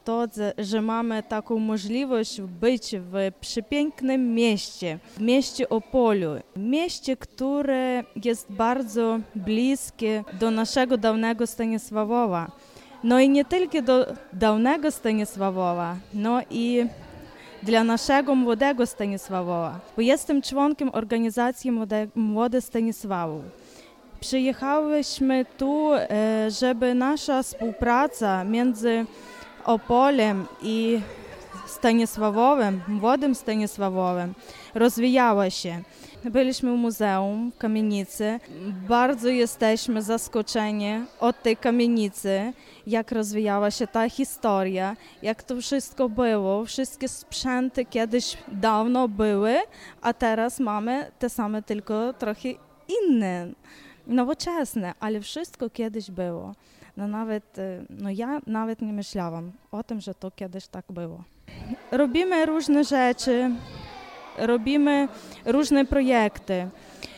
to, że mamy taką możliwość być w przepięknym mieście Opolu. Mieście, które jest bardzo bliskie do naszego dawnego Stanisławowa. No i nie tylko do dawnego Stanisławowa, no i dla naszego młodego Stanisławowa, bo jestem członkiem organizacji Młode Stanisławów. Przyjechałyśmy tu, żeby nasza współpraca między Opolem i Stanisławowem, młodym Stanisławowem, rozwijała się. Byliśmy w muzeum w kamienicy. Bardzo jesteśmy zaskoczeni od tej kamienicy, jak rozwijała się ta historia, jak to wszystko było. Wszystkie sprzęty kiedyś dawno były, a teraz mamy te same, tylko trochę inne, nowoczesne, ale wszystko kiedyś było. Ja nawet nie myślałam o tym, że to kiedyś tak było. Robimy różne rzeczy, robimy różne projekty,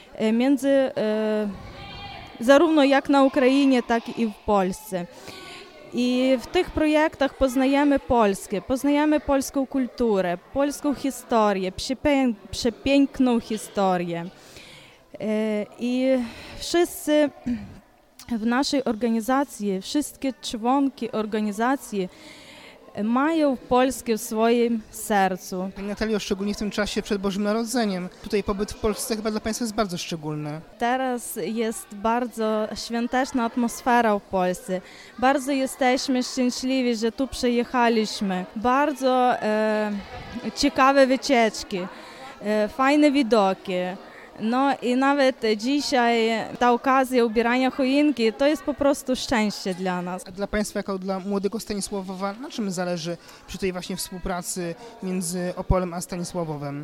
zarówno jak na Ukrainie, tak i w Polsce. I w tych projektach poznajemy polską kulturę, polską historię, przepiękną historię. I wszyscy w naszej organizacji, wszystkie członki organizacji mają Polskę w swoim sercu. Pani Natalio, szczególnie w tym czasie przed Bożym Narodzeniem. Tutaj pobyt w Polsce chyba dla Państwa jest bardzo szczególny. Teraz jest bardzo świąteczna atmosfera w Polsce. Bardzo jesteśmy szczęśliwi, że tu przyjechaliśmy. Bardzo ciekawe wycieczki, fajne widoki. No i nawet dzisiaj ta okazja ubierania choinki to jest po prostu szczęście dla nas. A dla Państwa, jako dla młodego Stanisławowa, na czym zależy przy tej właśnie współpracy między Opolem a Stanisławowem?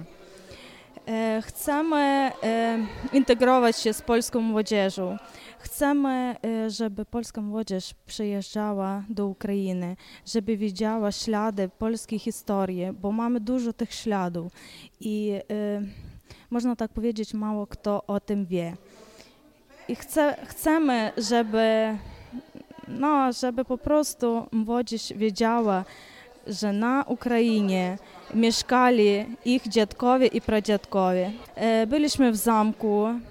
Chcemy integrować się z polską młodzieżą. Chcemy, żeby polska młodzież przyjeżdżała do Ukrainy, żeby widziała ślady polskiej historii, bo mamy dużo tych śladów i można tak powiedzieć, mało kto o tym wie. I chcemy, żeby po prostu młodzież wiedziała, że na Ukrainie mieszkali ich dziadkowie i pradziadkowie. Byliśmy w zamku,